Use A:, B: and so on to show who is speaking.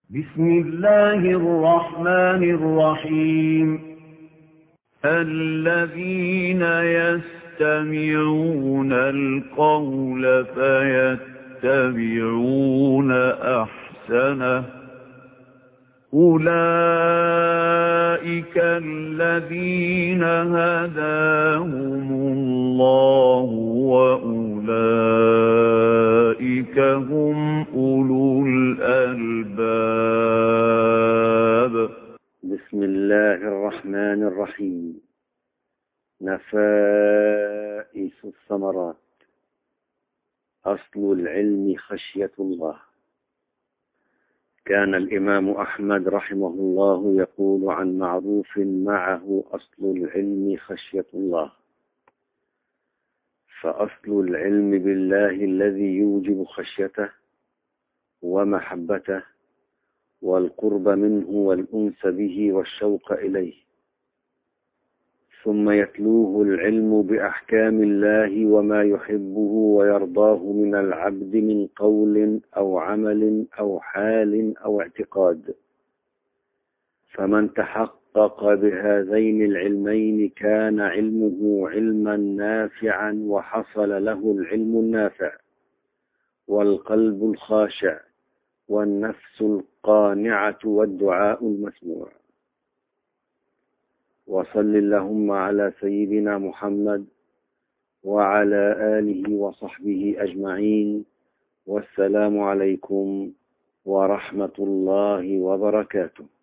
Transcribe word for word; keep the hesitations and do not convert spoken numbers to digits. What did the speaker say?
A: بسم الله الرحمن الرحيم الذين يستمعون القول فيتبعون أحسنه أولئك الذين هداهم الله وأولئك هم أولو الألباب.
B: بسم الله الرحمن الرحيم. نفائس الثمرات. أصل العلم خشية الله. كان الإمام أحمد رحمه الله يقول عن معروف معه أصل العلم خشية الله، فأصل العلم بالله الذي يوجب خشيته ومحبته والقرب منه والأنس به والشوق إليه، ثم يتلوه العلم بأحكام الله وما يحبه ويرضاه من العبد من قول أو عمل أو حال أو اعتقاد. فمن تحقق بهذين العلمين كان علمه علما نافعا وحصل له العلم النافع والقلب الخاشع والنفس القانعة والدعاء المسموع. وصل اللهم على سيدنا محمد وعلى آله وصحبه أجمعين، والسلام عليكم ورحمة الله وبركاته.